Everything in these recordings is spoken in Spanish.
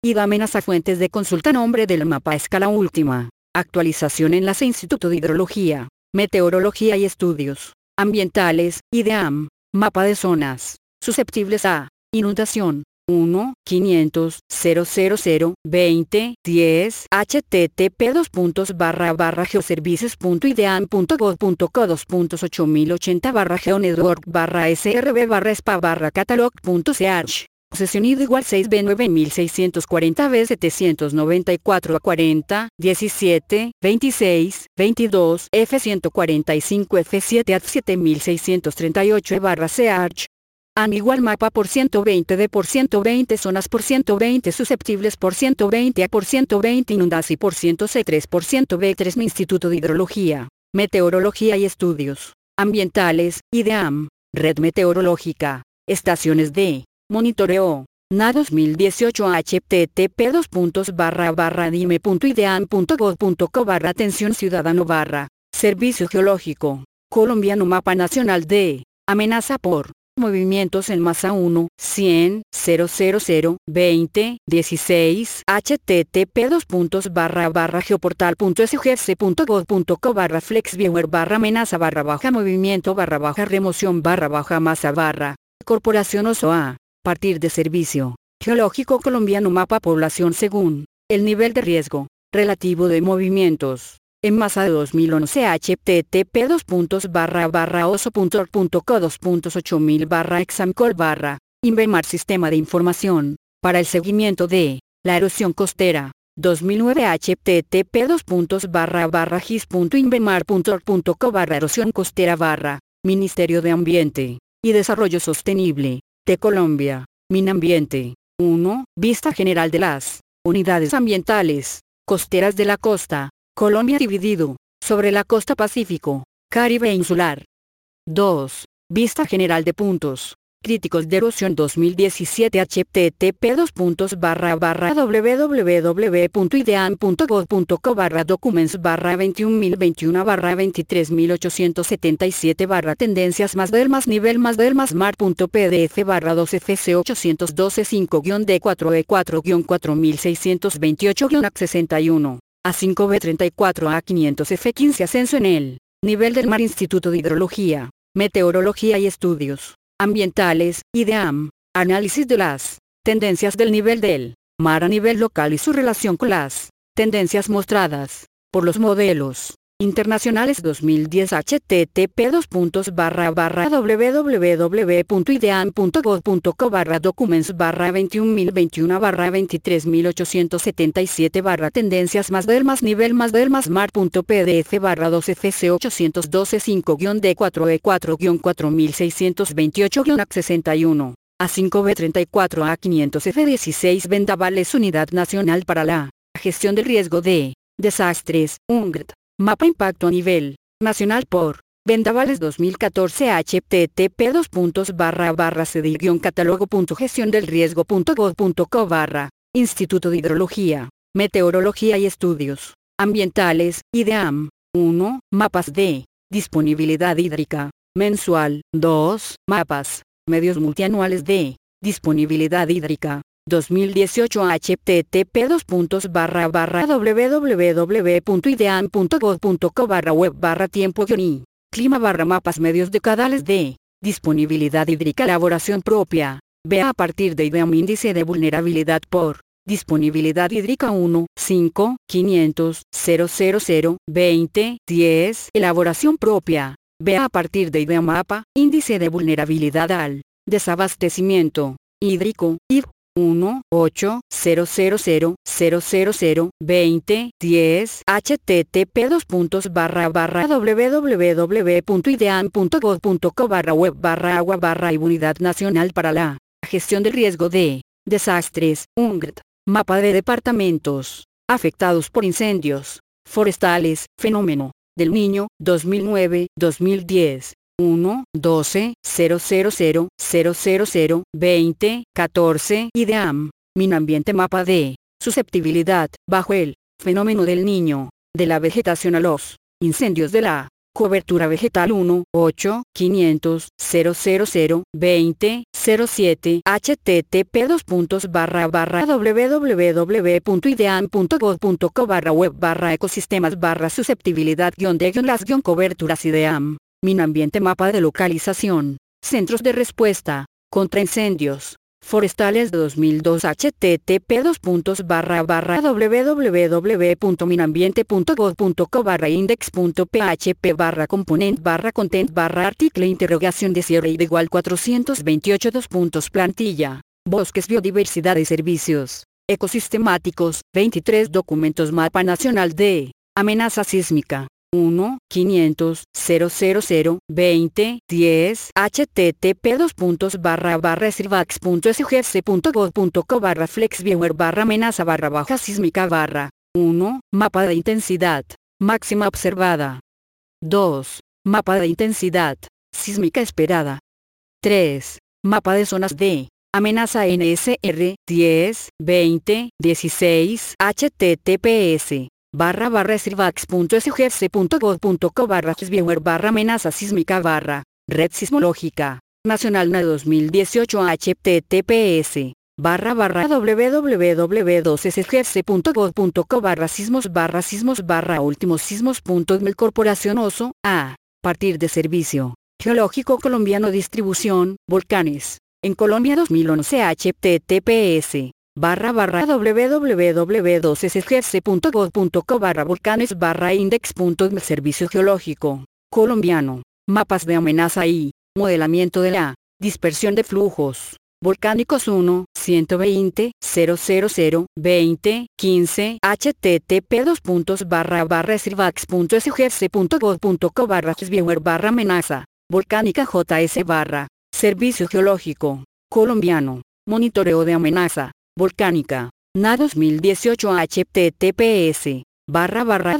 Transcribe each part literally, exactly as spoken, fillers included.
I D A amenaza fuentes de consulta. Nombre del mapa a escala última. Actualización. Enlace Instituto de Hidrología, Meteorología y Estudios Ambientales, I D A M. Mapa de zonas susceptibles a inundación. uno quinientos cero cero cero veinte diez http dos puntos barra barra geoservices punto ideam punto gov punto co dos puntos ocho mil ochenta barra geonetwork barra srb barra spa barra catalog punto ch. Posesión I D igual seis b nueve mil seiscientos cuarenta b setecientos noventa y cuatro a cuarenta diecisiete veintiséis veintidós f ciento cuarenta y cinco f siete a siete mil seiscientos treinta y ocho barra ch. A N igual mapa por ciento veinte d por ciento veinte zonas por ciento veinte susceptibles por ciento veinte a por ciento veinte inundación por ciento c tres por ciento b tres Instituto de Hidrología, Meteorología y Estudios Ambientales, I D A M. Red Meteorológica, Estaciones de Monitoreo, N A dos mil dieciocho http dos puntos barra barra dime punto ideam punto gov punto co barra atención ciudadano barra Servicio Geológico Colombiano. Mapa Nacional de amenaza por movimientos en masa uno cien cero cero cero veinte dieciséis http dos puntos barra barra geoportal punto sgc punto gov punto co barra flexviewer barra amenaza barra baja movimiento barra baja remoción barra baja masa barra Corporación Osoa. Partir de Servicio Geológico Colombiano. Mapa población según el nivel de riesgo relativo de movimientos en masa de dos mil once http dos puntos barra barra oso punto org punto co dos puntos ocho mil barra examcol barra Invermar Sistema de Información para el seguimiento de la erosión costera dos mil nueve http dos puntos barra barra gis punto invermar punto org punto co barra erosión costera barra Ministerio de Ambiente y Desarrollo Sostenible de Colombia, Minambiente. uno Vista general de las unidades ambientales costeras de la costa Colombia dividido sobre la costa Pacífico, Caribe e insular. dos Vista general de puntos críticos de erosión dos mil diecisiete http dos puntos barra barra www punto ideam punto gov punto co barra documents barra veintiún mil veintiuno barra veintitrés mil ochocientos setenta y siete barra tendencias más del más nivel más del más mar punto pdf barra dos f c ochocientos doce cinco d cuatro e cuatro cuatro mil seiscientos veintiocho a sesenta y uno a cinco b treinta y cuatro a quinientos f quince ascenso en el nivel del mar Instituto de Hidrología, Meteorología y Estudios Ambientales, I D A M. Análisis de las tendencias del nivel del mar a nivel local y su relación con las tendencias mostradas por los modelos internacionales dos mil diez http dos puntos barra barra www punto ideam punto gov punto co barra documents barra veintiún mil veintiuno barra veintitrés mil ochocientos setenta y siete barra tendencias más del más nivel más del más mar punto pdf barra dos f c ochocientos doce cinco d cuatro e cuatro cuatro mil seiscientos veintiocho a sesenta y uno a cinco b treinta y cuatro a quinientos f dieciséis Vendavales Unidad Nacional para la Gestión del Riesgo de Desastres, U N G R T. Mapa Impacto a nivel nacional por Vendavales dos mil catorce http dos puntos barra barra cedi catálogo punto gestión del riesgo punto gov punto co barra Instituto de Hidrología, Meteorología y Estudios Ambientales, I D A M. uno Mapas de disponibilidad hídrica mensual. dos Mapas medios multianuales de disponibilidad hídrica dos mil dieciocho http dos puntos barra barra www punto ideam punto gov punto co barra web barra tiempo guión y clima barra mapas medios decadales de disponibilidad hídrica elaboración propia. Vea a partir de I D A M índice de vulnerabilidad por disponibilidad hídrica uno cinco quinientos cero cero cero veinte diez elaboración propia. Vea a partir de I D A M mapa índice de vulnerabilidad al desabastecimiento hídrico I V uno ocho cero cero cero cero cero cero veinte diez http dos puntos barra barra www punto ideam punto gov punto co barra web barra agua barra y Unidad Nacional para la Gestión del Riesgo de Desastres, U N G R T. Mapa de departamentos afectados por incendios forestales, fenómeno del Niño, dos mil nueve dos mil diez. uno doce cero cero cero cero cero cero veinte catorce I D A M. Minambiente mapa de susceptibilidad bajo el fenómeno del Niño de la vegetación a los incendios de la Cobertura vegetal uno, ocho, quinientos, cero cero cero, veinte, cero siete, http dos puntos barra barra www.ideam.gov.co barra web barra ecosistemas barra susceptibilidad guión de guión las guión coberturas Ideam. Minambiente mapa de localización. Centros de respuesta. Contra incendios forestales de dos mil dos http dos puntos barra barra www.minambiente.gov.co barra index.php barra component barra content barra article interrogación de cierre y de igual cuatrocientos veintiocho dos puntos plantilla, bosques biodiversidad y servicios ecosistemáticos, veintitrés documentos mapa nacional de amenaza sísmica. uno, quinientos, cero cero cero, veinte, diez, http dos puntos barra barra sirvax.sgc.gov.co barra flexviewer barra amenaza barra baja sísmica barra uno, mapa de intensidad, máxima observada. dos, mapa de intensidad, sísmica esperada. tres, mapa de zonas de amenaza N S R, diez, veinte, dieciséis, https. barra barra sirvax.sgc.gov.co barra sisviewer barra amenaza sísmica barra red sismológica nacional N A dos mil dieciocho https barra barra www.sgc.gov.co barra sismos barra sismos barra últimos sismos.mil Corporación Oso a partir de servicio geológico colombiano distribución volcanes en Colombia dos mil once https barra barra www.sgc.gov.co barra volcanes barra index.mil Servicio Geológico Colombiano, mapas de amenaza y modelamiento de la dispersión de flujos volcánicos uno, ciento veinte, cero cero cero, veinte, quince, http dos puntos barra barra sirvax.sgc.gov.co barra sisviewer barra amenaza volcánica js barra Servicio Geológico Colombiano, monitoreo de amenaza volcánica, N A dos mil dieciocho https barra barra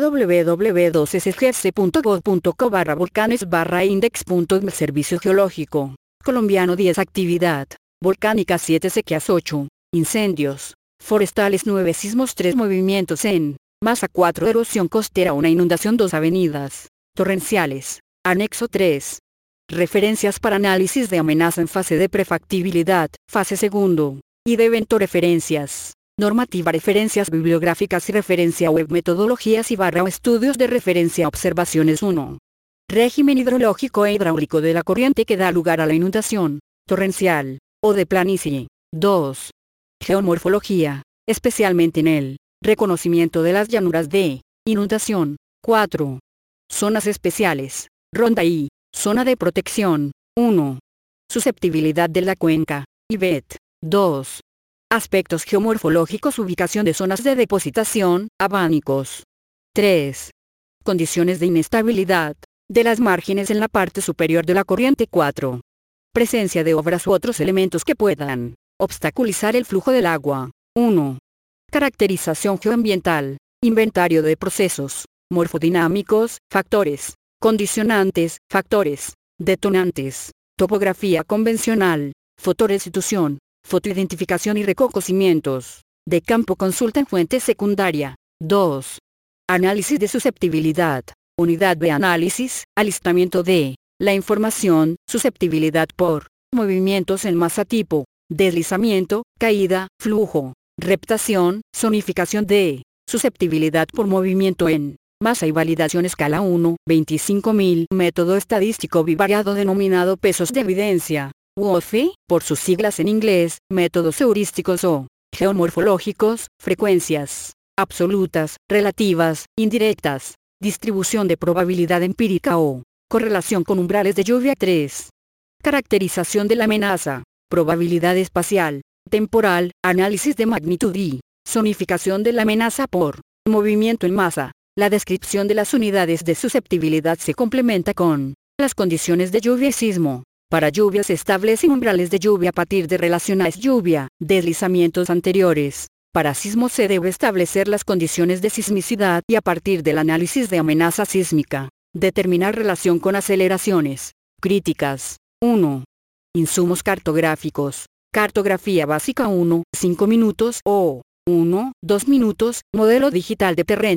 www.sgc.gov.co barra volcanes barra index.mil Servicio Geológico Colombiano diez actividad volcánica siete sequías ocho incendios forestales nueve sismos tres movimientos en masa cuatro erosión costera una inundación dos avenidas torrenciales anexo tres referencias para análisis de amenaza en fase de prefactibilidad fase segundo y de evento referencias, normativa referencias bibliográficas y referencia web metodologías y barra o estudios de referencia observaciones uno. Régimen hidrológico e hidráulico de la corriente que da lugar a la inundación, torrencial, o de planicie. dos. Geomorfología, especialmente en el reconocimiento de las llanuras de inundación. cuatro. Zonas especiales, ronda y zona de protección. uno. Susceptibilidad de la cuenca, I B E T. dos. Aspectos geomorfológicos ubicación de zonas de depositación, abanicos. tres. Condiciones de inestabilidad, de las márgenes en la parte superior de la corriente cuatro. Presencia de obras u otros elementos que puedan obstaculizar el flujo del agua. uno. Caracterización geoambiental, inventario de procesos, morfodinámicos, factores, condicionantes, factores, detonantes, topografía convencional, fotorestitución, fotoidentificación y reconocimientos de campo consulta en fuente secundaria. dos. Análisis de susceptibilidad, unidad de análisis, alistamiento de la información, susceptibilidad por movimientos en masa tipo, deslizamiento, caída, flujo, reptación, zonificación de susceptibilidad por movimiento en masa y validación escala uno, veinticinco mil, método estadístico bivariado denominado pesos de evidencia. U O F, por sus siglas en inglés, métodos heurísticos o geomorfológicos, frecuencias absolutas, relativas, indirectas, distribución de probabilidad empírica o correlación con umbrales de lluvia. tres. Caracterización de la amenaza, probabilidad espacial, temporal, análisis de magnitud y zonificación de la amenaza por movimiento en masa. La descripción de las unidades de susceptibilidad se complementa con las condiciones de lluvia y sismo. Para lluvia se establecen umbrales de lluvia a partir de relaciones lluvia, deslizamientos anteriores. Para sismo se debe establecer las condiciones de sismicidad y a partir del análisis de amenaza sísmica, determinar relación con aceleraciones críticas. uno. Insumos cartográficos. Cartografía básica uno, cinco minutos o uno, dos minutos, modelo digital de terreno.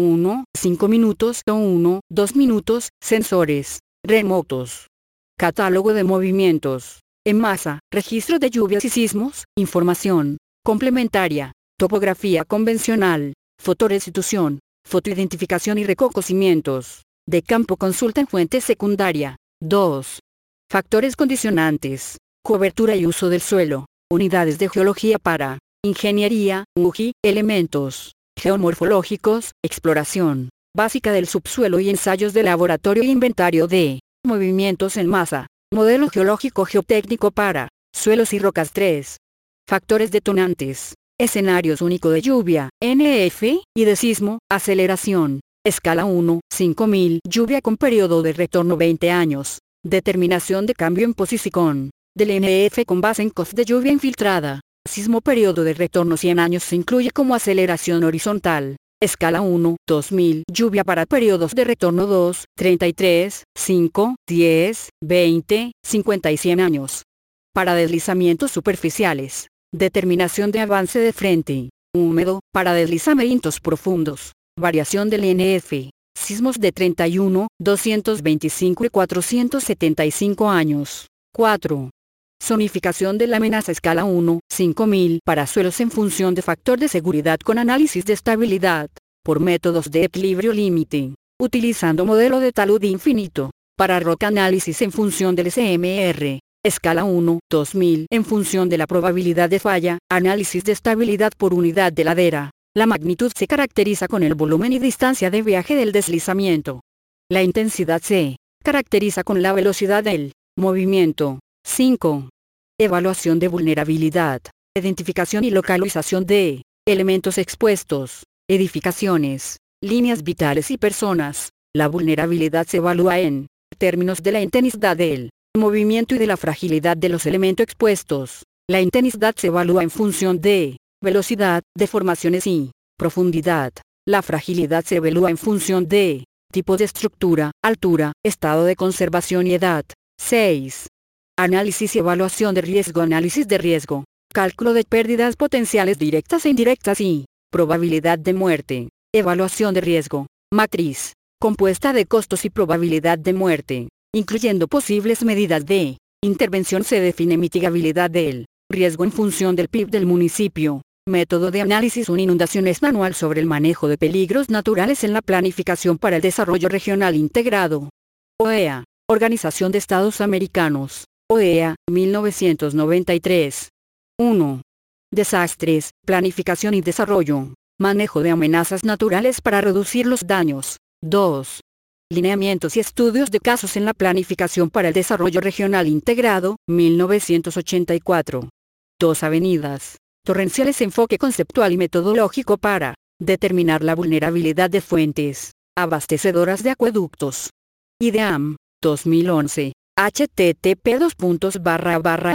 uno, cinco minutos o uno, dos minutos, sensores remotos. Catálogo de movimientos en masa, registro de lluvias y sismos, información complementaria, topografía convencional, fotorestitución, fotoidentificación y reconocimientos de campo. Consulta en fuente secundaria. dos. Factores condicionantes, cobertura y uso del suelo, unidades de geología para ingeniería, U G I, elementos geomorfológicos, exploración básica del subsuelo y ensayos de laboratorio y inventario de movimientos en masa, modelo geológico geotécnico para suelos y rocas. tres. Factores detonantes, escenarios único de lluvia, N F, y de sismo, aceleración, escala uno, cinco mil, lluvia con periodo de retorno veinte años, determinación de cambio en posición del N F con base en cost de lluvia infiltrada, sismo periodo de retorno cien años. Se incluye como aceleración horizontal, escala uno, dos mil, lluvia para periodos de retorno dos, treinta y tres, cinco, diez, veinte, cincuenta y cien años. Para deslizamientos superficiales, determinación de avance de frente húmedo, para deslizamientos profundos, variación del N F, sismos de treinta y uno, doscientos veinticinco y cuatrocientos setenta y cinco años. cuatro. Zonificación de la amenaza, escala uno, cinco mil, para suelos en función de factor de seguridad con análisis de estabilidad, por métodos de equilibrio límite, utilizando modelo de talud infinito, para roca análisis en función del S M R, escala uno, dos mil, en función de la probabilidad de falla, análisis de estabilidad por unidad de ladera. La magnitud se caracteriza con el volumen y distancia de viaje del deslizamiento. La intensidad se caracteriza con la velocidad del movimiento. cinco. Evaluación de vulnerabilidad, identificación y localización de elementos expuestos, edificaciones, líneas vitales y personas. La vulnerabilidad se evalúa en términos de la intensidad del movimiento y de la fragilidad de los elementos expuestos. La intensidad se evalúa en función de velocidad, deformaciones y profundidad. La fragilidad se evalúa en función de tipo de estructura, altura, estado de conservación y edad. seis. Análisis y evaluación de riesgo. Análisis de riesgo, cálculo de pérdidas potenciales directas e indirectas y probabilidad de muerte. Evaluación de riesgo, matriz, compuesta de costos y probabilidad de muerte, incluyendo posibles medidas de intervención. Se define mitigabilidad del riesgo en función del P I B del municipio. Método de análisis. Una inundación es manual sobre el manejo de peligros naturales en la planificación para el desarrollo regional integrado. O E A, Organización de Estados Americanos. O E A, mil novecientos noventa y tres. uno. Desastres, planificación y desarrollo. Manejo de amenazas naturales para reducir los daños. dos. Lineamientos y estudios de casos en la planificación para el desarrollo regional integrado, mil novecientos ochenta y cuatro. dos. Avenidas torrenciales. Enfoque conceptual y metodológico para determinar la vulnerabilidad de fuentes abastecedoras de acueductos. I D E A M, dos mil once. H T T P dos puntos barra barra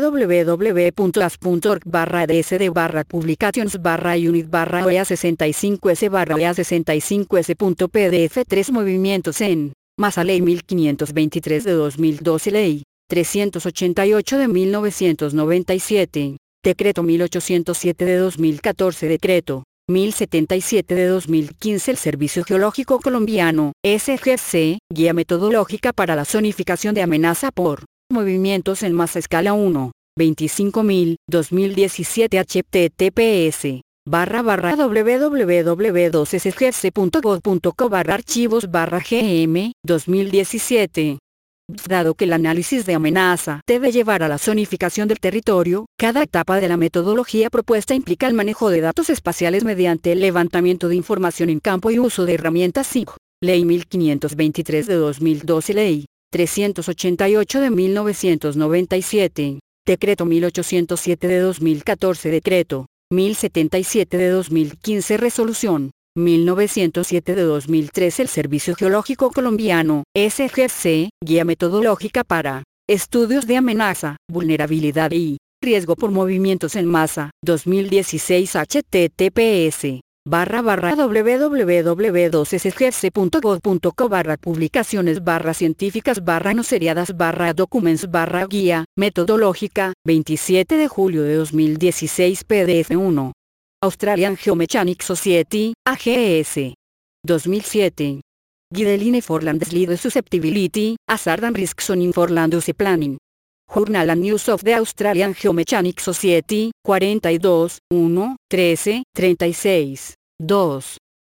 www.as.org barra dsd barra publications barra unit barra ea sesenta y cinco s barra ea sesenta y cinco s punto pdf. tres. Movimientos en masa. Ley mil quinientos veintitrés de dos mil doce. Ley trescientos ochenta y ocho de mil novecientos noventa y siete. Decreto mil ochocientos siete de dos mil catorce. Decreto mil setenta y siete de dos mil quince. El Servicio Geológico Colombiano, S G C, Guía Metodológica para la Zonificación de Amenaza por Movimientos en Masa. Escala uno, veinticinco mil, dos mil diecisiete. H T T P S barra barra www dos s g c punto gov punto co barra archivos barra gm, dos mil diecisiete. Dado que el análisis de amenaza debe llevar a la zonificación del territorio, cada etapa de la metodología propuesta implica el manejo de datos espaciales mediante el levantamiento de información en campo y uso de herramientas S I G. Ley mil quinientos veintitrés de dos mil doce. Ley trescientos ochenta y ocho de mil novecientos noventa y siete. Decreto mil ochocientos siete de dos mil catorce. Decreto mil setenta y siete de dos mil quince. Resolución mil novecientos siete de dos mil trece. El Servicio Geológico Colombiano, S G C, Guía Metodológica para Estudios de Amenaza, Vulnerabilidad y Riesgo por Movimientos en Masa, dos mil dieciséis. H T T P S barra barra www dos s g c punto gov punto co barra publicaciones barra científicas barra no seriadas barra documents barra guía metodológica, veintisiete de julio de dos mil dieciséis. P D F uno. Australian Geomechanics Society, A G S. dos mil siete. Guideline for Landslide Susceptibility, Hazard and Risks on Landuse Planning. Journal and News of the Australian Geomechanic Society, cuarenta y dos, uno, trece, treinta y seis, dos.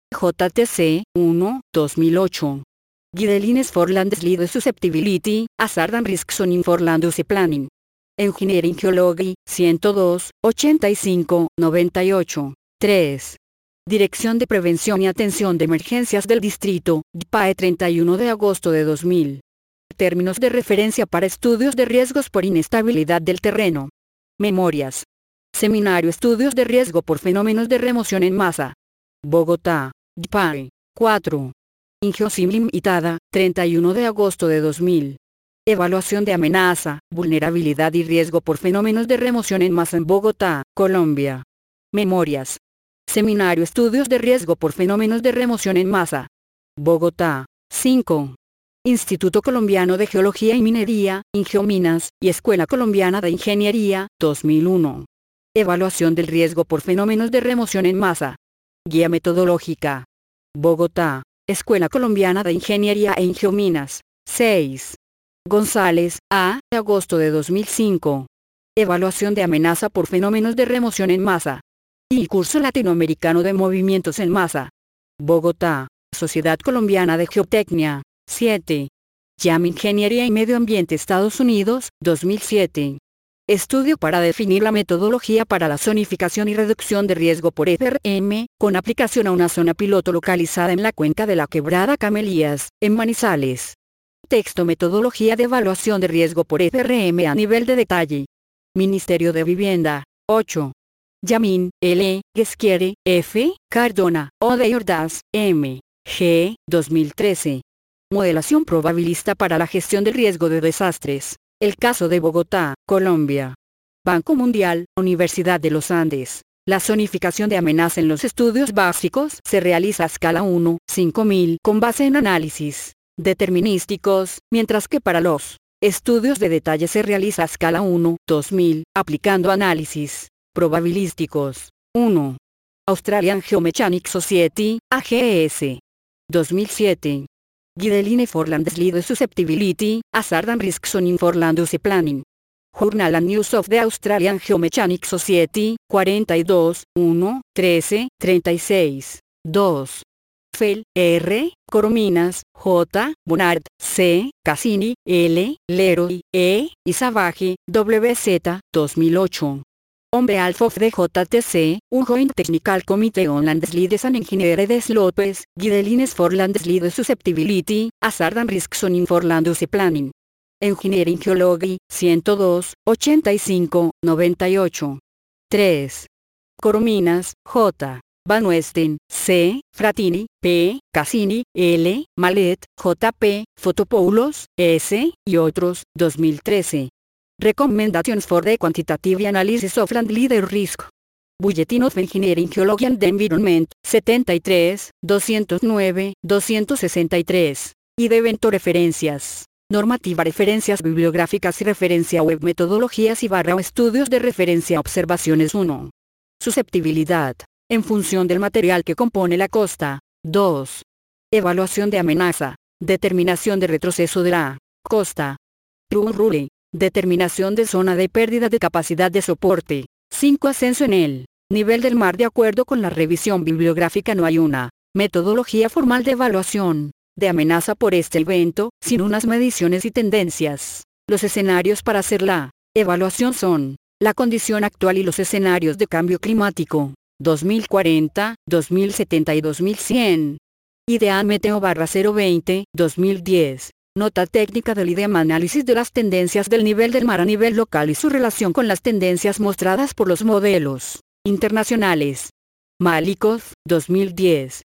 J T C, uno, dos mil ocho. Guidelines for Landslide Susceptibility, Hazard and Risks on Landuse Planning. Engineering Geology, ciento dos, ochenta y cinco, noventa y ocho, tres. Dirección de Prevención y Atención de Emergencias del Distrito, D P A E treinta y uno de agosto de dos mil. Términos de referencia para estudios de riesgos por inestabilidad del terreno. Memorias. Seminario Estudios de Riesgo por Fenómenos de Remoción en Masa. Bogotá, D P A E, cuatro. Ingiosim Limitada, treinta y uno de agosto de dos mil. Evaluación de amenaza, vulnerabilidad y riesgo por fenómenos de remoción en masa en Bogotá, Colombia. Memorias. Seminario Estudios de Riesgo por Fenómenos de Remoción en Masa. Bogotá, cinco. Instituto Colombiano de Geología y Minería, Ingeominas, y Escuela Colombiana de Ingeniería, dos mil uno. Evaluación del riesgo por fenómenos de remoción en masa. Guía metodológica. Bogotá, Escuela Colombiana de Ingeniería e Ingeominas, seis. González, A. agosto de dos mil cinco. Evaluación de amenaza por fenómenos de remoción en masa. Y Curso Latinoamericano de Movimientos en Masa. Bogotá, Sociedad Colombiana de Geotecnia, siete. J A M Ingeniería y Medio Ambiente Estados Unidos, dos mil siete. Estudio para definir la metodología para la zonificación y reducción de riesgo por F R M, con aplicación a una zona piloto localizada en la cuenca de la Quebrada Camelías, en Manizales. Texto Metodología de Evaluación de Riesgo por F R M a nivel de detalle. Ministerio de Vivienda, ocho. Yamin, L. Gesquiere, F. Cardona, O. de Ordaz, M. G. dos mil trece. Modelación probabilista para la gestión del riesgo de desastres. El caso de Bogotá, Colombia. Banco Mundial, Universidad de los Andes. La zonificación de amenaza en los estudios básicos se realiza a escala uno, cinco mil con base en análisis determinísticos, mientras que para los estudios de detalle se realiza a escala uno, dos mil, aplicando análisis probabilísticos. uno. Australian Geomechanic Society, A G S. dos mil siete. Guideline for Landslide Susceptibility, Hazard and Risks on Landuse Planning. Journal and News of the Australian Geomechanic Society, cuarenta y dos, uno, trece, treinta y seis, dos. Fell, R. Corominas, J. Bonard, C. Cassini, L. Leroy, E. y Savage, W Z, dos mil ocho. Hombre Alpha of the J T C, un Joint Technical Committee on Landslides and Engineered Slopes, Guidelines for Landslide Susceptibility, Hazard and Risks on Landuse Planning. Engineering Geology, ciento dos, ochenta y cinco, noventa y ocho. tres. Corominas, J. Van Westen, C. Fratini, P. Cassini, L. Mallet, J P. Fotopoulos, S. y otros, dos mil trece. Recommendations for the Quantitative Analysis of Landslide Risk. Bulletin of Engineering Geology and Environment, setenta y tres, doscientos nueve, doscientos sesenta y tres. Y de evento referencias. Normativa referencias bibliográficas y referencia web metodologías y barra o estudios de referencia observaciones uno. Susceptibilidad. En función del material que compone la costa. dos. Evaluación de amenaza. Determinación de retroceso de la costa. True Rule. Determinación de zona de pérdida de capacidad de soporte. cinco. Ascenso en el nivel del mar. De acuerdo con la revisión bibliográfica no hay una metodología formal de evaluación de amenaza por este evento, sin unas mediciones y tendencias. Los escenarios para hacer la evaluación son la condición actual y los escenarios de cambio climático, dos mil cuarenta, dos mil setenta y dos mil cien. IDEAM Meteo barra cero veinte, dos mil diez. Nota técnica del IDEAM Análisis de las tendencias del nivel del mar a nivel local y su relación con las tendencias mostradas por los modelos internacionales. Malikov, dos mil diez.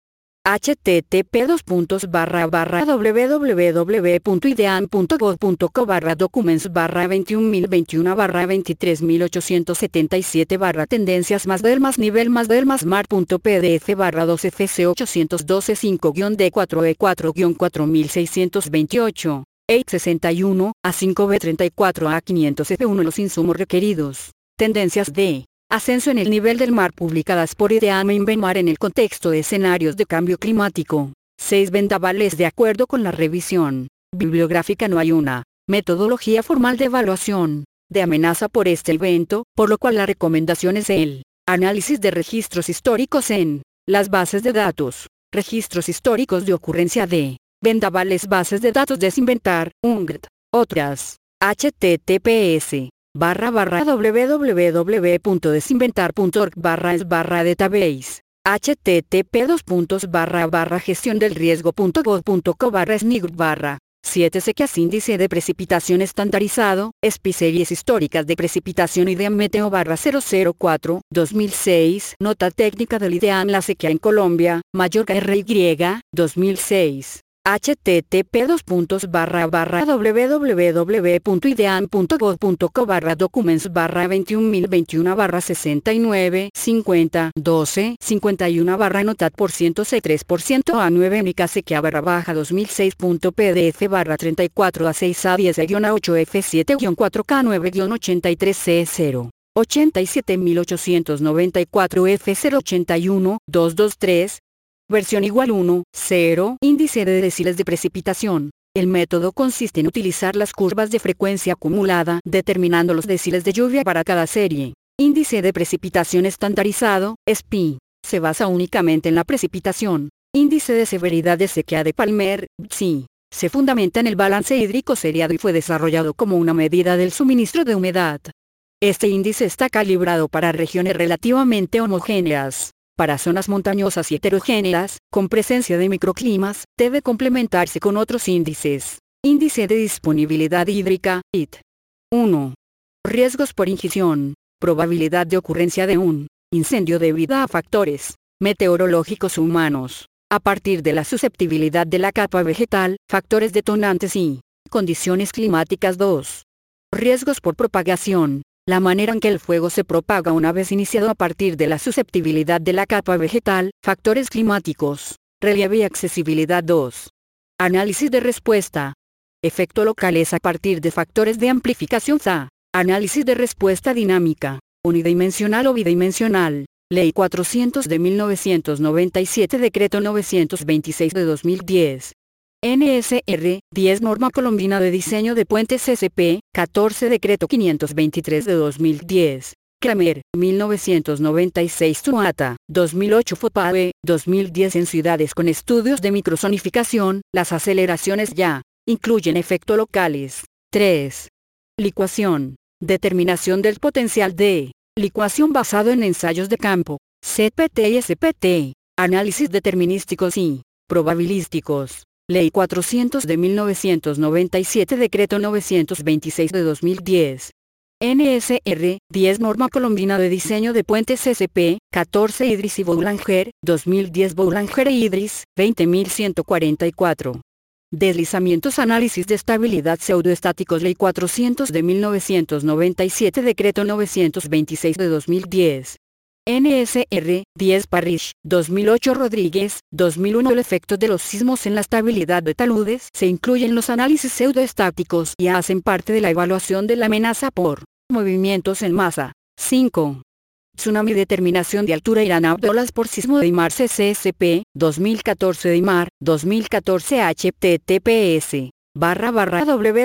http dos puntos barra barra www punto ideam punto gov punto co barra documents barra veintiún mil veintiuno barra veintitrés mil ochocientos setenta y siete barra tendencias más del más nivel más del más mar punto pdf barra doce f c ochocientos doce cinco d cuatro e cuatro cuatro mil seiscientos veintiocho eight sesenta y uno a cinco b treinta y cuatro a quinientos f uno. Los insumos requeridos. Tendencias de Ascenso en el nivel del mar publicadas por IDEAM e INVEMAR en el contexto de escenarios de cambio climático. seis Vendavales de acuerdo con la revisión bibliográfica no hay una metodología formal de evaluación de amenaza por este evento, por lo cual la recomendación es el análisis de registros históricos en las bases de datos, registros históricos de ocurrencia de vendavales, bases de datos desinventar, U N G T, otras, https barra barra www.desinventar.org barra es barra database, http dos puntos barra barra gestión del riesgo.gov.co barra snigr barra siete sequías índice de precipitación estandarizado, S P I series históricas de precipitación IDEAM Meteo barra cero cero cuatro, dos mil seis, nota técnica del IDEAM la sequía en Colombia, Mallorca R Y, dos mil seis. http dos puntos barra barra www.ideam.gov.co barra documents barra veintiún mil veintiuno barra sesenta y nueve, cincuenta, doce, cincuenta y uno barra notat por ciento C tres por ciento A nueve mica sequía barra baja dos mil seis punto pdf barra treinta y cuatro A seis A diez A ocho F siete cuatro K nueve ochenta y tres C cero, ochenta y siete mil ochocientos noventa y cuatro F cero ochenta y uno, doscientos veintitrés, versión igual uno, cero, índice de deciles de precipitación. El método consiste en utilizar las curvas de frecuencia acumulada, determinando los deciles de lluvia para cada serie. Índice de precipitación estandarizado, S P I, se basa únicamente en la precipitación. Índice de severidad de sequía de Palmer, S I, se fundamenta en el balance hídrico seriado y fue desarrollado como una medida del suministro de humedad. Este índice está calibrado para regiones relativamente homogéneas. Para zonas montañosas y heterogéneas, con presencia de microclimas, debe complementarse con otros índices. Índice de disponibilidad hídrica, I D. uno. Riesgos por ingestión. Probabilidad de ocurrencia de un incendio debido a factores meteorológicos humanos. A partir de la susceptibilidad de la capa vegetal, factores detonantes y condiciones climáticas. dos. Riesgos por propagación. La manera en que el fuego se propaga una vez iniciado a partir de la susceptibilidad de la capa vegetal, factores climáticos, relieve y accesibilidad. dos. Análisis de respuesta. Efecto locales a partir de factores de amplificación. A. Análisis de respuesta dinámica, unidimensional o bidimensional. Ley cuatrocientos de mil novecientos noventa y siete, Decreto novecientos veintiséis de dos mil diez. N S R, diez Norma Colombina de Diseño de Puentes S P, catorce Decreto quinientos veintitrés de dos mil diez. Kramer, mil novecientos noventa y seis. Tuata, dos mil ocho. FOPAVE, dos mil diez. En ciudades con estudios de microzonificación, las aceleraciones ya incluyen efectos locales. tres. Licuación. Determinación del potencial de licuación basado en ensayos de campo, C P T y S P T. Análisis determinísticos y probabilísticos. Ley cuatrocientos de mil novecientos noventa y siete, Decreto novecientos veintiséis de dos mil diez. N S R, diez Norma Colombina de Diseño de Puentes S P, catorce Idris y Boulanger, dos mil diez. Boulanger e Idris, veinte mil ciento cuarenta y cuatro. Deslizamientos. Análisis de estabilidad pseudoestáticos. Ley cuatrocientos de mil novecientos noventa y siete, Decreto novecientos veintiséis de dos mil diez. N S R, diez Parrish, dos mil ocho. Rodríguez, dos mil uno. El efecto de los sismos en la estabilidad de taludes se incluyen los análisis pseudoestáticos y hacen parte de la evaluación de la amenaza por movimientos en masa. cinco. Tsunami. Determinación de altura. Irán Abdolas por sismo de Dimar C C S P, dos mil catorce. Dimar, dos mil catorce. https barra barra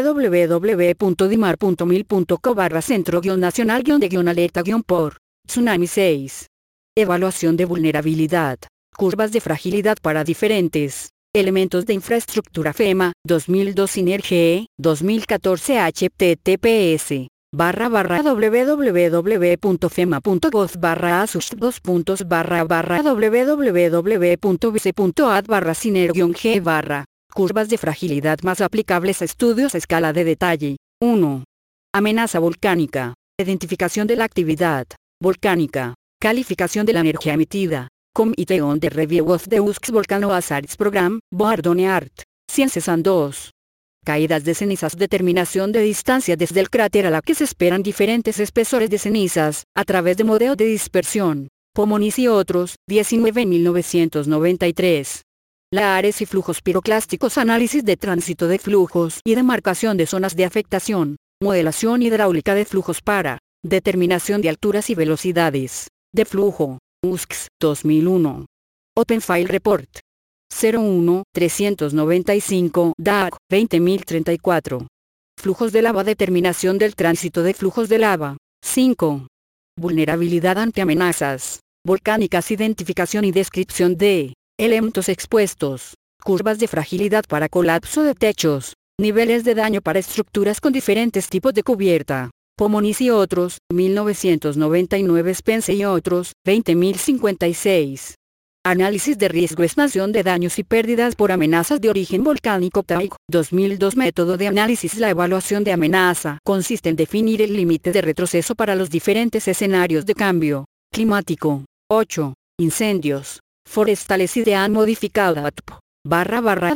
www.dimar.mil.co barra centro guión nacional guión de guión alerta guión por tsunami. seis. Evaluación de vulnerabilidad. Curvas de fragilidad para diferentes elementos de infraestructura. FEMA, dos mil dos. Sinergie, dos mil catorce. https barra barra www.fema.gov barra asus dos puntos barra barra www.vice.ad barra siner-g barra curvas de fragilidad más aplicables a estudios a escala de detalle. uno. Amenaza volcánica. Identificación de la actividad volcánica. Calificación de la energía emitida. Comité on the Review of the U S C S Volcano Hazards Program, Boardone Art. Sciences and dos. Caídas de cenizas. Determinación de distancia desde el cráter a la que se esperan diferentes espesores de cenizas, a través de modelo de dispersión. Pomonis y otros, diecinueve mil novecientos noventa y tres. Lahares y flujos piroclásticos. Análisis de tránsito de flujos y demarcación de zonas de afectación. Modelación hidráulica de flujos para Determinación de alturas y velocidades. De flujo. U S C S dos mil uno. Open File Report. cero uno trescientos noventa y cinco D A C veinte mil treinta y cuatro. Flujos de lava. Determinación del tránsito de flujos de lava. cinco. Vulnerabilidad ante amenazas volcánicas. Identificación y descripción de elementos expuestos. Curvas de fragilidad para colapso de techos. Niveles de daño para estructuras con diferentes tipos de cubierta. Pomonis y otros, mil novecientos noventa y nueve. Spence y otros, veinte mil cincuenta y seis. Análisis de riesgo. Estimación de daños y pérdidas por amenazas de origen volcánico. T A I C dos mil dos. Método de análisis. La evaluación de amenaza consiste en definir el límite de retroceso para los diferentes escenarios de cambio climático. ocho. Incendios forestales. IDEAM modificada. barra barra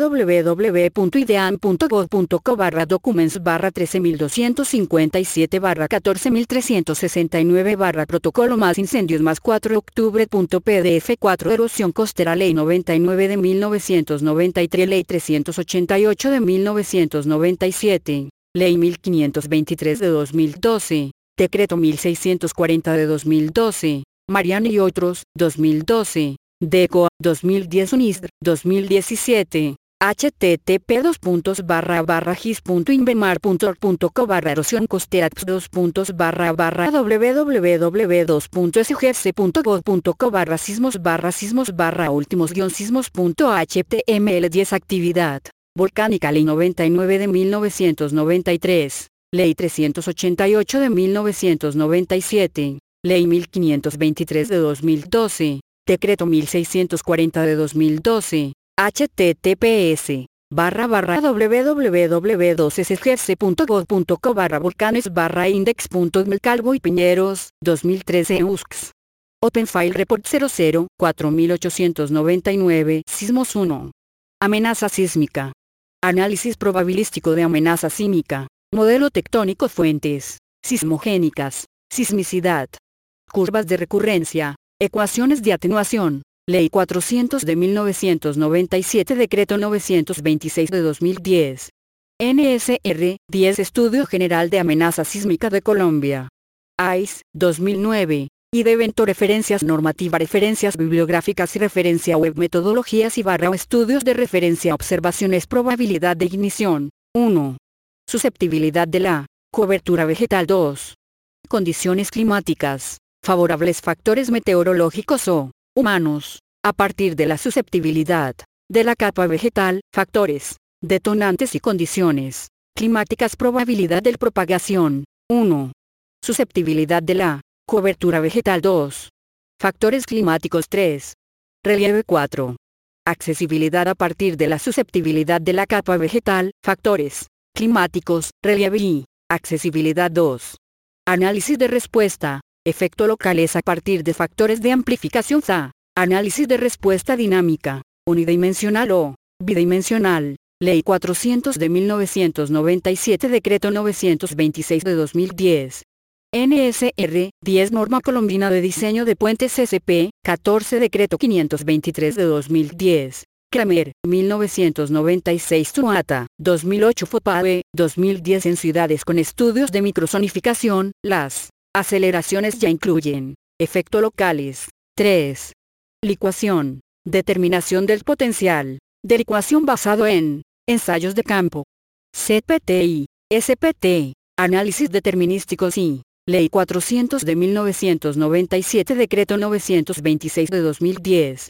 www.ideam.gov.co barra documents barra trece mil doscientos cincuenta y siete barra catorce mil trescientos sesenta y nueve barra protocolo más incendios más cuatro de octubre punto p d f cuatro. Erosión costera. Ley noventa y nueve de mil novecientos noventa y tres. Ley trescientos ochenta y ocho de mil novecientos noventa y siete. Ley mil quinientos veintitrés de dos mil doce. Decreto mil seiscientos cuarenta de dos mil doce. Mariana y otros, dos mil doce. DECO, dos mil diez. UNISDR, dos mil diecisiete. http dos puntos barra barra gis.inbemar.org.co barra erosión costera dos puntos barra barra www dos puntos sgc.gov.co barra sismos barra sismos barra últimos guión sismos.html. diez. Actividad volcánica. Ley noventa y nueve de mil novecientos noventa y tres. Ley trescientos ochenta y ocho de mil novecientos noventa y siete. Ley mil quinientos veintitrés de dos mil doce. Decreto mil seiscientos cuarenta de dos mil doce. https barra barra www dos sgc.gov.co barra volcanes barra index.ml. Calvo y Piñeros, dos mil trece. U S C S. Open File Report cero cero cuatro mil ochocientos noventa y nueve. Sismos uno. Amenaza sísmica. Análisis probabilístico de amenaza sísmica. Modelo tectónico. Fuentes sismogénicas. Sismicidad. Curvas de recurrencia. Ecuaciones de atenuación. Ley cuatrocientos de mil novecientos noventa y siete. Decreto novecientos veintiséis de dos mil diez. N S R diez. Estudio General de Amenaza Sísmica de Colombia. A I C E dos mil nueve. Y de evento. Referencias normativa. Referencias bibliográficas y referencia web. Metodologías y barra o estudios de referencia. Observaciones. Probabilidad de ignición. uno. Susceptibilidad de la cobertura vegetal. dos. Condiciones climáticas favorables. Factores meteorológicos o humanos. A partir de la susceptibilidad de la capa vegetal. Factores detonantes y condiciones climáticas. Probabilidad de propagación. uno. Susceptibilidad de la cobertura vegetal. dos. Factores climáticos. tres. Relieve. cuatro. Accesibilidad a partir de la susceptibilidad de la capa vegetal. Factores climáticos, relieve y accesibilidad. dos. Análisis de respuesta. Efecto locales a partir de factores de amplificación. S A. Análisis de respuesta dinámica, unidimensional o bidimensional. Ley cuatrocientos de mil novecientos noventa y siete. Decreto novecientos veintiséis de dos mil diez. N S R diez. Norma Colombina de Diseño de Puentes S P catorce. Decreto quinientos veintitrés de dos mil diez. Kramer, mil novecientos noventa y seis. Tuata, dos mil ocho. FOPAVE, dos mil diez. En ciudades con estudios de microzonificación, las aceleraciones ya incluyen efecto locales. tres. Licuación. Determinación del potencial de licuación basado en ensayos de campo. C P T y S P T. Análisis determinísticos y Ley cuatrocientos de mil novecientos noventa y siete. Decreto novecientos veintiséis de dos mil diez.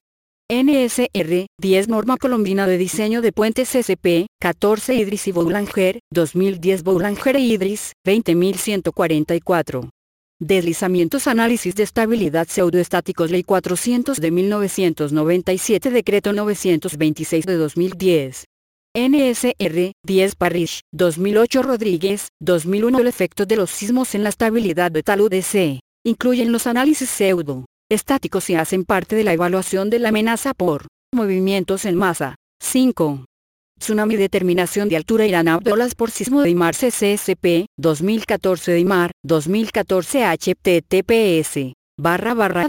N S R diez. Norma Colombina de Diseño de Puentes S P catorce. Idris y Boulanger, dos mil diez. Boulanger e Idris, veinte mil ciento cuarenta y cuatro. Deslizamientos. Análisis de estabilidad pseudoestáticos. Ley cuatrocientos de mil novecientos noventa y siete. Decreto novecientos veintiséis de dos mil diez. N S R diez. Parrish, dos mil ocho. Rodríguez, dos mil uno. El efecto de los sismos en la estabilidad de tal U D C. Incluyen los análisis pseudo estáticos y hacen parte de la evaluación de la amenaza por movimientos en masa. cinco. Tsunami. Determinación de altura y la olas por sismo de IMAR. C C S P, dos mil catorce. de IMAR, dos mil catorce. https barra barra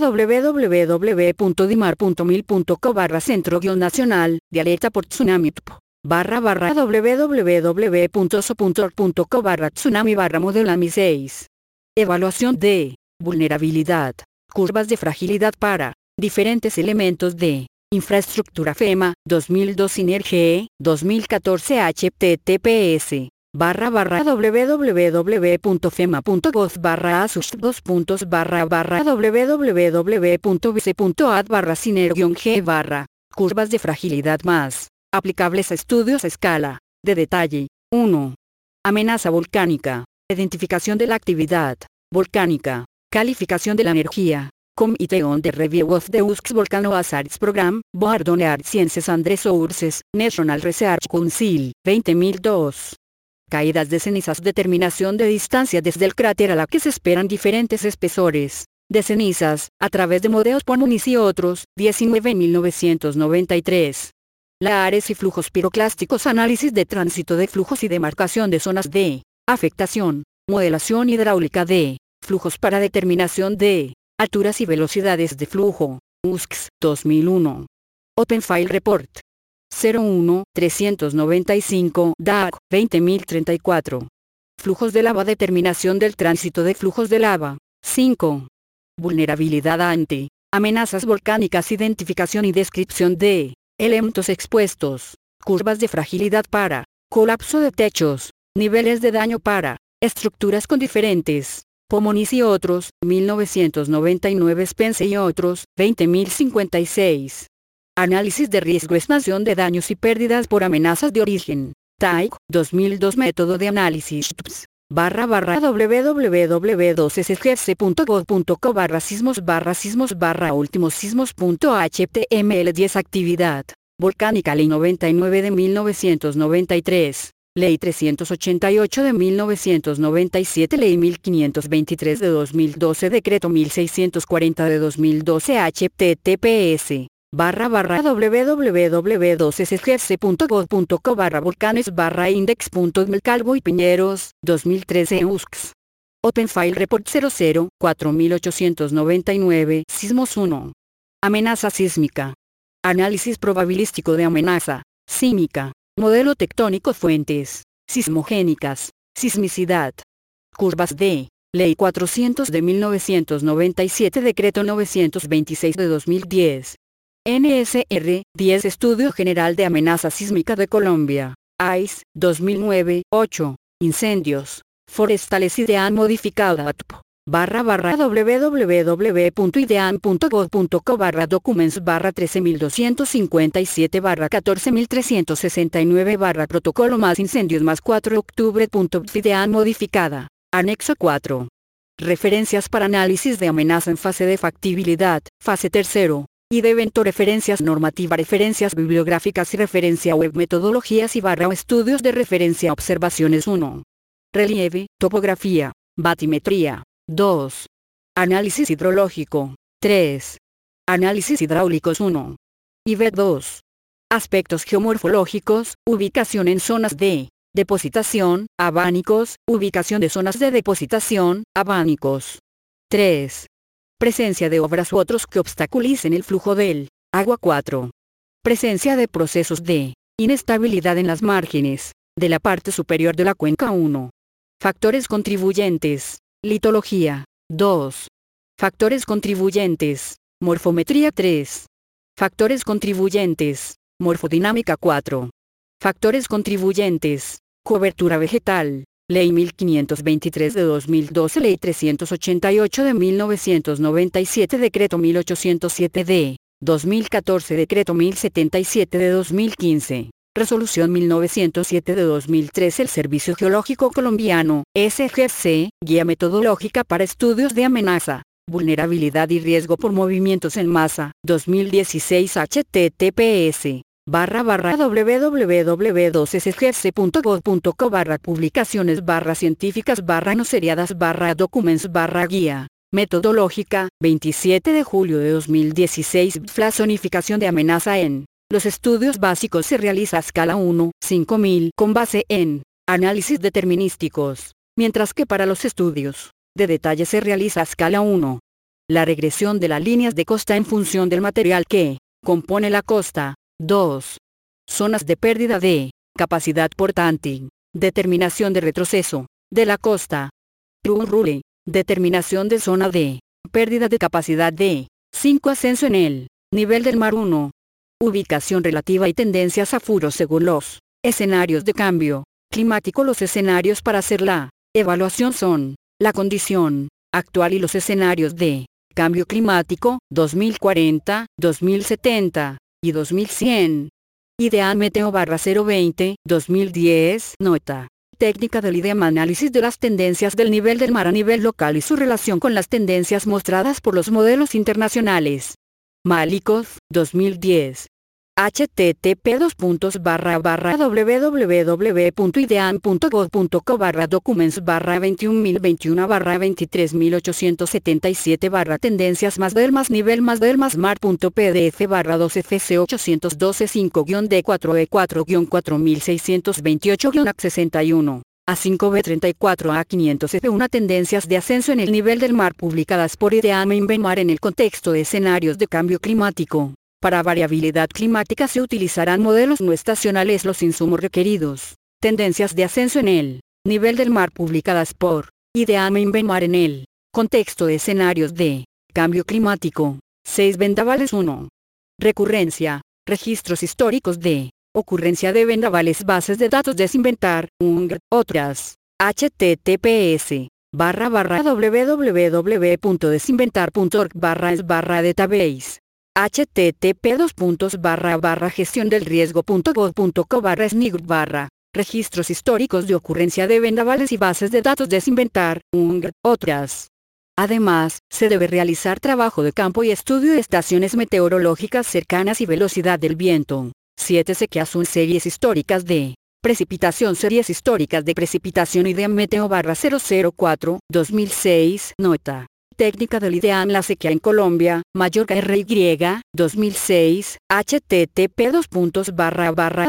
www.dimar.mil.co barra centro guión nacional de alerta por tsunami barra barra www.so.org.co barra tsunami barra modelami seis. Evaluación de vulnerabilidad. Curvas de fragilidad para diferentes elementos de infraestructura FEMA, dos mil dos Sinergie, dos mil catorce H T T P S, barra barra www.fema.gov barra asus dos puntos barra barra www.vice.ad barra Siner-G barra curvas de fragilidad más aplicables a estudios a escala de detalle. uno. Amenaza volcánica. Identificación de la actividad volcánica. Calificación de la energía. Committee on the Review of the U S K's Volcano Hazards Program, Board on Earth Sciences and Resources, National Research Council, veinte mil dos. Caídas de cenizas. Determinación de distancia desde el cráter a la que se esperan diferentes espesores de cenizas, a través de modelos Pomunis y otros, diecinueve mil novecientos noventa y tres. Lahares y flujos piroclásticos. Análisis de tránsito de flujos y demarcación de zonas de afectación. Modelación hidráulica de flujos para determinación de alturas y velocidades de flujo. U S C S, dos mil uno. Open File Report. cero uno trescientos noventa y cinco D A C, veinte mil treinta y cuatro. Flujos de lava. Determinación del tránsito de flujos de lava. cinco. Vulnerabilidad ante amenazas volcánicas. Identificación y descripción de elementos expuestos. Curvas de fragilidad para colapso de techos. Niveles de daño para estructuras con diferentes Pomunis y otros, mil novecientos noventa y nueve. Spence y otros, veinte mil cincuenta y seis. Análisis de riesgo. Estimación de daños y pérdidas por amenazas de origen. T A I C, dos mil dos. Método de análisis. Barra barra www dos s g c punto gov punto co barra sismos barra sismos barra últimos sismos punto h t m l diez. Actividad volcánica. Ley noventa y nueve de mil novecientos noventa y tres. Ley trescientos ochenta y ocho de mil novecientos noventa y siete. Ley mil quinientos veintitrés de dos mil doce. Decreto mil seiscientos cuarenta de dos mil doce. H T T P S. Barra barra www dos s g c punto gov punto co barra volcanes barra index punto mil. Calvo y Piñeros, dos mil trece. U S C S. Open File Report. cero cero cuatro mil ochocientos noventa y nueve. Sismos. uno. Amenaza sísmica. Análisis probabilístico de amenaza sísmica. Modelo tectónico. Fuentes sismogénicas. Sismicidad. Curvas de Ley cuatrocientos de mil novecientos noventa y siete. Decreto novecientos veintiséis de dos mil diez. N S R diez. Estudio General de Amenaza Sísmica de Colombia. I C E, dos mil nueve. ocho. Incendios forestales. IDEAN modificada. Barra barra www punto idean punto gov punto co barra documents barra trece mil doscientos cincuenta y siete barra catorce mil trescientos sesenta y nueve barra protocolo más incendios más cuatro de octubre punto idean modificada. Anexo cuatro. Referencias para análisis de amenaza en fase de factibilidad, fase tercero. Y de evento. Referencias normativa. Referencias bibliográficas y referencia web. Metodologías y barra estudios de referencia. Observaciones. uno. Relieve, topografía, batimetría. dos. Análisis hidrológico. tres. Análisis hidráulicos. uno. I V dos. Aspectos geomorfológicos. Ubicación en zonas de depositación, abanicos. Ubicación de zonas de depositación, abanicos. tres. Presencia de obras u otros que obstaculicen el flujo del agua. cuatro. Presencia de procesos de inestabilidad en las márgenes de la parte superior de la cuenca. uno. Factores contribuyentes. Litología. dos. Factores contribuyentes. Morfometría. tres. Factores contribuyentes. Morfodinámica. cuatro. Factores contribuyentes. Cobertura vegetal. Ley mil quinientos veintitrés de dos mil doce. Ley trescientos ochenta y ocho de mil novecientos noventa y siete. Decreto mil ochocientos siete de dos mil catorce. Decreto mil setenta y siete de dos mil quince. Resolución mil novecientos siete de dos mil trece. El Servicio Geológico Colombiano, S G C, Guía Metodológica para Estudios de Amenaza, Vulnerabilidad y Riesgo por Movimientos en Masa, dos mil dieciséis. H T T P S. Barra barra www dos s g c punto gov punto co barra publicaciones barra científicas barra no seriadas barra documents barra guía metodológica. Veintisiete de julio de dos mil dieciséis. La zonificación de amenaza en los estudios básicos se realiza a escala uno, cinco mil con base en análisis determinísticos, mientras que para los estudios de detalle se realiza a escala uno. La regresión de las líneas de costa en función del material que compone la costa. dos. Zonas de pérdida de capacidad portante. Determinación de retroceso de la costa. True Rule. Determinación de zona D. Pérdida de capacidad D. cinco. Ascenso en el nivel del mar. uno. Ubicación relativa y tendencias a futuro según los escenarios de cambio climático. Los escenarios para hacer la evaluación son la condición actual y los escenarios de cambio climático dos mil cuarenta, dos mil setenta y dos mil cien. IDEAM Meteo barra cero veinte, dos mil diez. Nota. Técnica del IDEAM. Análisis de las tendencias del nivel del mar a nivel local y su relación con las tendencias mostradas por los modelos internacionales. Malikov, dos mil diez. http dos puntos barra barra www punto ideam punto gov punto co barra documents barra veintiún mil veintiuno barra veintitrés mil ochocientos setenta y siete barra tendencias más del más nivel más del más mar punto pdf barra dos f c ochocientos doce cinco guión d cuatro e cuatro guión cuatro mil seiscientos veintiocho guión a sesenta y uno a cinco b treinta y cuatro a quinientos f uno. Tendencias de ascenso en el nivel del mar publicadas por IDEAM e INVEMAR en el contexto de escenarios de cambio climático. Para variabilidad climática se utilizarán modelos no estacionales. Los insumos requeridos. Tendencias de ascenso en el nivel del mar publicadas por IDEAM e INVEMAR en el contexto de escenarios de cambio climático. seis. Vendavales. uno. Recurrencia. Registros históricos de ocurrencia de vendavales. Bases de datos. Desinventar. U N G. Otras. https barra barra www punto desinventar punto org barra es barra database. http dos puntos barra barra gestión del riesgo punto gov punto co barra snigr barra registros históricos de ocurrencia de vendavales y bases de datos. Desinventar. U N G. Otras. Además, se debe realizar trabajo de campo y estudio de estaciones meteorológicas cercanas y velocidad del viento. siete. Sequías. Son series históricas de precipitación. Series históricas de precipitación. IDEAM Meteo barra cero cero cuatro, dos mil seis. Nota. Técnica del IDEAM. La sequía en Colombia, Mallorca R Y, dos mil seis, http dos puntos barra barra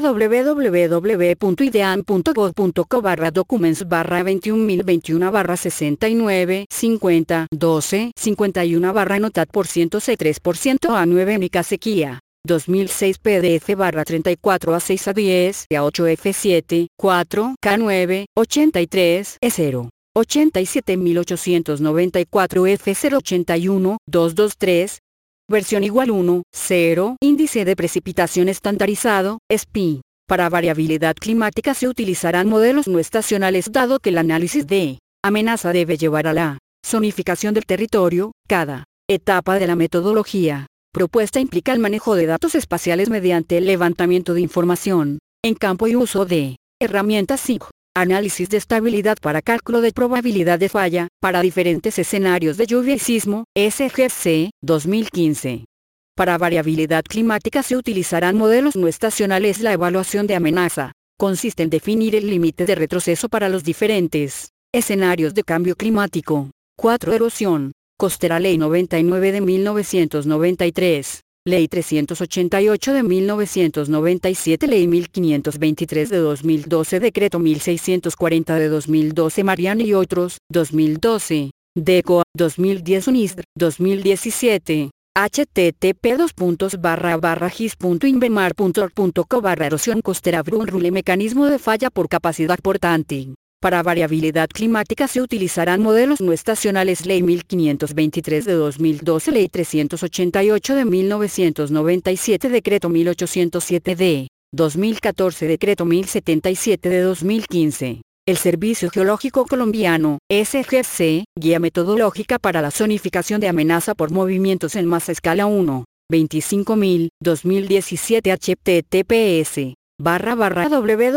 www punto ideam punto gov punto co barra documents barra veintiún mil veintiuno barra sesenta y nueve, cincuenta, doce, cincuenta y uno barra notat por ciento C tres por ciento a nueve. Única sequía. dos mil seis pdf barra treinta y cuatro a seis a diez a ocho f siete, cuatro k nueve, ochenta y tres e cero. ochenta y siete mil ochocientos noventa y cuatro F cero ochenta y uno, doscientos veintitrés. Versión igual uno, cero. Índice de precipitación estandarizado, S P I. Para variabilidad climática se utilizarán modelos no estacionales dado que el análisis de amenaza debe llevar a la zonificación del territorio. Cada etapa de la metodología propuesta implica el manejo de datos espaciales mediante el levantamiento de información en campo y uso de herramientas S I G. Análisis de estabilidad para cálculo de probabilidad de falla, para diferentes escenarios de lluvia y sismo, S G C, dos mil quince. Para variabilidad climática se utilizarán modelos no estacionales. La evaluación de amenaza consiste en definir el límite de retroceso para los diferentes escenarios de cambio climático. cuatro. Erosión costera. Ley noventa y nueve de mil novecientos noventa y tres. Ley trescientos ochenta y ocho de mil novecientos noventa y siete. Ley mil quinientos veintitrés de dos mil doce. Decreto mil seiscientos cuarenta de dos mil doce. Mariana y otros, dos mil doce. DECO, dos mil diez. UNISDR, dos mil diecisiete. http dos puntos barra barra gis punto invenmar punto org punto co barra erosión costera. Brun Rule. Mecanismo de falla por capacidad portante. Para variabilidad climática se utilizarán modelos no estacionales. Ley mil quinientos veintitrés de dos mil doce. Ley trescientos ochenta y ocho de mil novecientos noventa y siete. Decreto mil ochocientos siete de dos mil catorce. Decreto mil setenta y siete de dos mil quince. El Servicio Geológico Colombiano, S G C, Guía Metodológica para la Zonificación de Amenaza por Movimientos en Masa Escala uno, veinticinco mil, dos mil diecisiete. https barra barra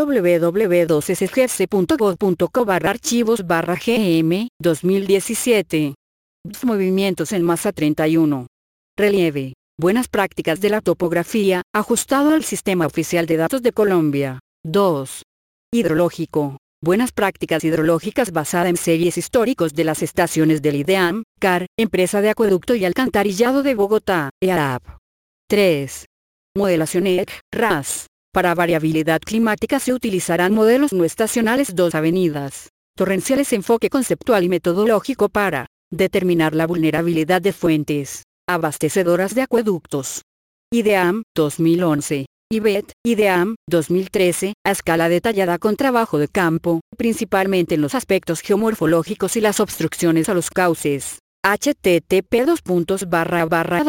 www dos s g c punto gov punto co barra archivos barra gm, dos mil diecisiete. Movimientos en masa treinta y uno. Relieve. Buenas prácticas de la topografía, ajustado al Sistema Oficial de Datos de Colombia. dos. Hidrológico. Buenas prácticas hidrológicas basada en series históricos de las estaciones del IDEAM, C A R, Empresa de Acueducto y Alcantarillado de Bogotá, E A A P. tres. Modelación E C, R A S. Para variabilidad climática se utilizarán modelos no estacionales. dos. Avenidas torrenciales. Enfoque conceptual y metodológico para determinar la vulnerabilidad de fuentes abastecedoras de acueductos. IDEAM, dos mil once. I B E T, IDEAM, dos mil trece, a escala detallada con trabajo de campo, principalmente en los aspectos geomorfológicos y las obstrucciones a los cauces. http dos puntos barra barra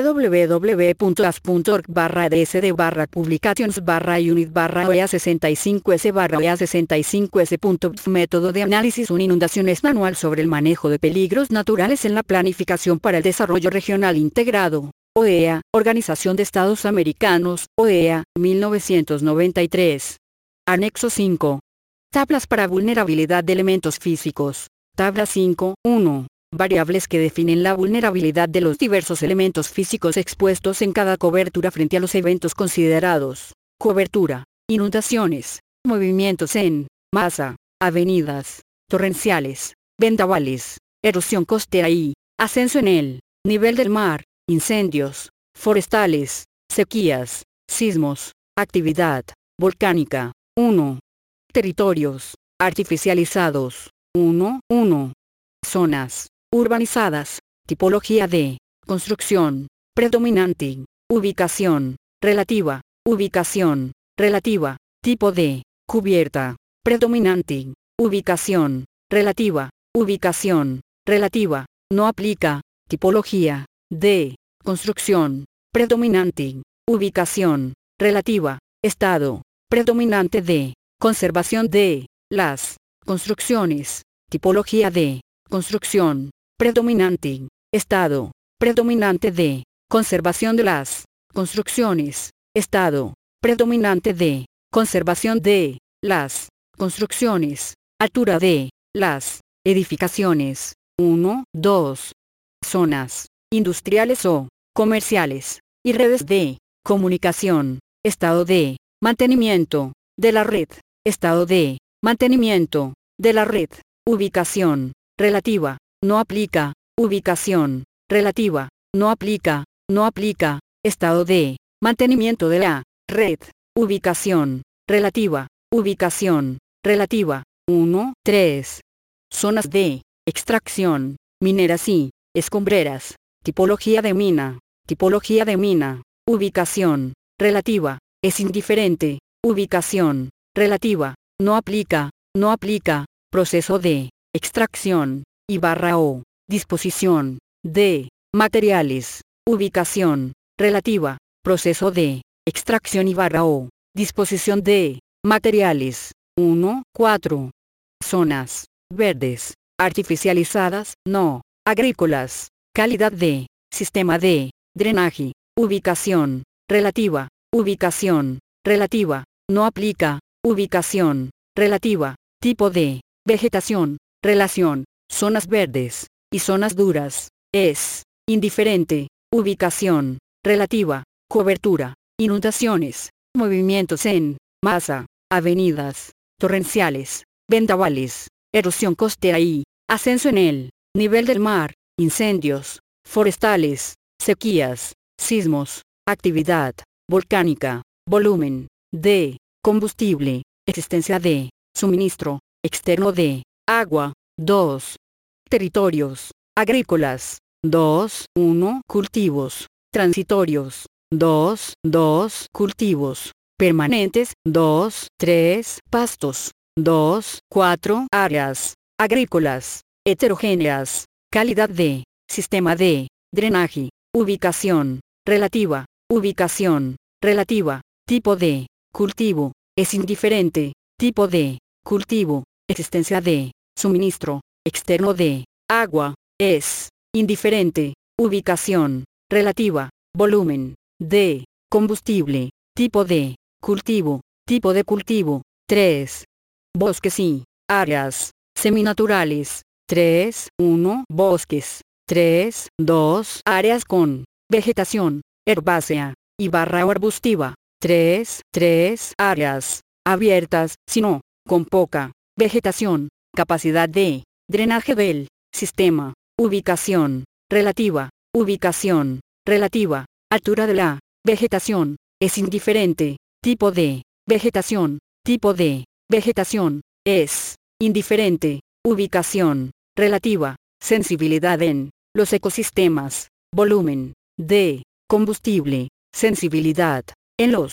www.as.org barra dsd barra publications barra unit barra oea sesenta y cinco s barra oea sesenta y cinco s. Método de análisis. Un inundaciones manual sobre el manejo de peligros naturales en la planificación para el desarrollo regional integrado. O E A, Organización de Estados Americanos, O E A, mil novecientos noventa y tres. Anexo cinco. Tablas para vulnerabilidad de elementos físicos. Tabla cinco, uno. Variables que definen la vulnerabilidad de los diversos elementos físicos expuestos en cada cobertura frente a los eventos considerados. Cobertura, inundaciones, movimientos en masa, avenidas, torrenciales, vendavales, erosión costera y ascenso en el nivel del mar, incendios forestales, sequías, sismos, actividad volcánica. uno. Territorios artificializados. uno, uno. Zonas urbanizadas. Tipología de construcción predominante. Ubicación relativa. Ubicación relativa. Tipo de cubierta predominante. Ubicación relativa. Ubicación relativa. No aplica. Tipología de construcción predominante. Ubicación relativa. Estado predominante de conservación de las construcciones. Tipología de construcción predominante. Estado predominante de conservación de las construcciones. Estado predominante de conservación de las construcciones. Altura de las edificaciones. uno, dos. Zonas industriales o comerciales y redes de comunicación. Estado de mantenimiento de la red. Estado de mantenimiento de la red. Ubicación relativa. No aplica. Ubicación relativa. No aplica. No aplica. Estado de mantenimiento de la red. Ubicación relativa. Ubicación relativa. uno, tres. Zonas de extracción mineras y escombreras. Tipología de mina. Tipología de mina. Ubicación relativa. Es indiferente. Ubicación relativa. No aplica. No aplica. Proceso de extracción y barra o disposición de materiales. Ubicación relativa. Proceso de extracción y barra o disposición de materiales. uno, cuatro. Zonas verdes artificializadas no agrícolas. Calidad de sistema de drenaje. Ubicación relativa. Ubicación relativa. No aplica. Ubicación relativa. Tipo de vegetación. Relación. Zonas verdes y zonas duras. Es indiferente. Ubicación relativa. Cobertura. Inundaciones. Movimientos en masa. Avenidas. Torrenciales. Vendavales. Erosión costera y ascenso en el nivel del mar. Incendios forestales. Sequías. Sismos. Actividad volcánica. Volumen de combustible. Existencia de suministro externo de agua. dos. Territorios agrícolas. dos, uno. Cultivos transitorios. dos, dos. Cultivos permanentes. dos, tres. Pastos. dos, cuatro. Áreas agrícolas heterogéneas. Calidad de sistema de drenaje. Ubicación relativa. Ubicación relativa. Tipo de cultivo. Es indiferente. Tipo de cultivo. Existencia de suministro externo de agua. Es indiferente. Ubicación relativa. Volumen de combustible. Tipo de cultivo. Tipo de cultivo. tres. Bosques y áreas seminaturales. tres, uno. Bosques. tres, dos. Áreas con vegetación herbácea y barra o arbustiva. tres, tres. Áreas abiertas, sino con poca vegetación. Capacidad de drenaje del sistema. Ubicación relativa. Ubicación relativa. Altura de la vegetación. Es indiferente. Tipo de vegetación. Tipo de vegetación. Es indiferente. Ubicación relativa. Sensibilidad en los ecosistemas. Volumen de combustible. Sensibilidad en los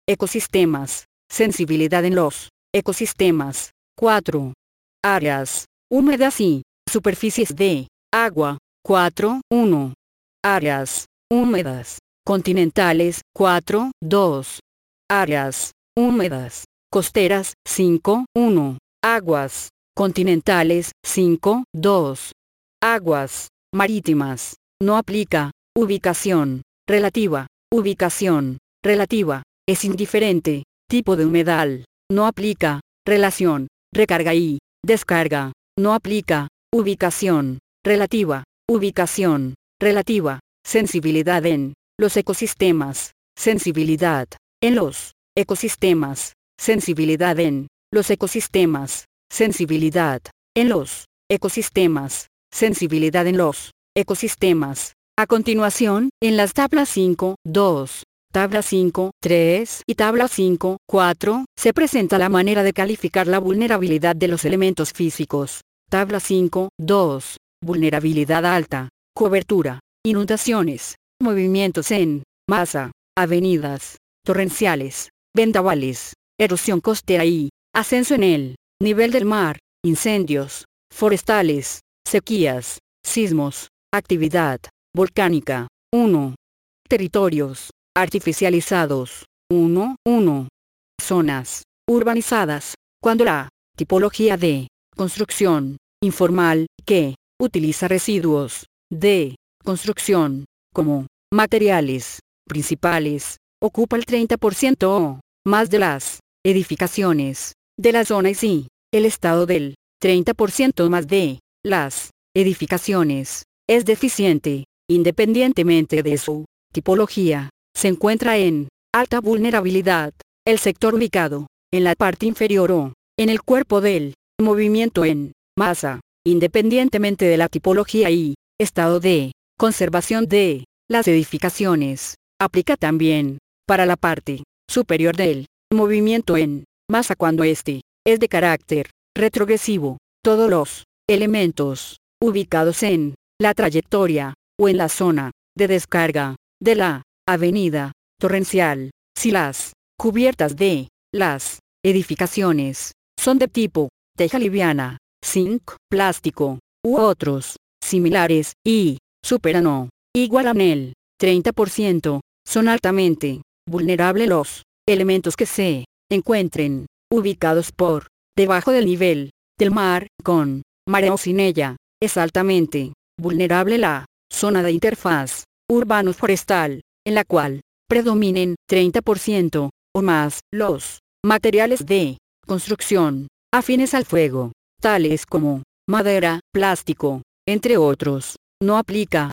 ecosistemas, sensibilidad en los ecosistemas. cuatro. Áreas húmedas y superficies de agua. cuatro. uno. Áreas húmedas continentales. cuatro. dos. Áreas húmedas costeras. cinco. uno. Aguas continentales. cinco. dos. Aguas marítimas. No aplica. Ubicación relativa. Ubicación relativa. Es indiferente. Tipo de humedal. No aplica. Relación. Recarga y descarga. No aplica. Ubicación relativa. Ubicación relativa. Sensibilidad en los ecosistemas. Sensibilidad en los ecosistemas. Sensibilidad en los ecosistemas. Sensibilidad en los ecosistemas. Sensibilidad en los ecosistemas. A continuación, en las tablas cinco, dos, tabla cinco, tres y tabla cinco, cuatro, se presenta la manera de calificar la vulnerabilidad de los elementos físicos. Tabla cinco, dos. Vulnerabilidad alta. Cobertura. Inundaciones. Movimientos en masa. Avenidas torrenciales. Vendavales. Erosión costera y ascenso en el nivel del mar. Incendios forestales. Sequías. Sismos. Actividad volcánica. uno. Territorios artificializados. uno. uno. Zonas urbanizadas. Cuando la tipología de construcción informal, que utiliza residuos de construcción como materiales principales, ocupa el treinta por ciento o más de las edificaciones de la zona y si el estado del treinta por ciento más de las edificaciones es deficiente, independientemente de su tipología, se encuentra en alta vulnerabilidad. El sector ubicado en la parte inferior o en el cuerpo del movimiento en masa, independientemente de la tipología y estado de conservación de las edificaciones, aplica también para la parte superior del movimiento en masa cuando éste es de carácter retrogresivo. Todos los elementos ubicados en la trayectoria o en la zona de descarga de la avenida torrencial, si las cubiertas de las edificaciones son de tipo teja liviana, zinc, plástico, u otros similares, y superan o igualan el treinta por ciento, son altamente vulnerables los elementos que se encuentren ubicados por debajo del nivel del mar, con marea o sin ella. Es altamente vulnerable la zona de interfaz urbano-forestal, en la cual predominen treinta por ciento o más los materiales de construcción afines al fuego, tales como madera, plástico, entre otros. No aplica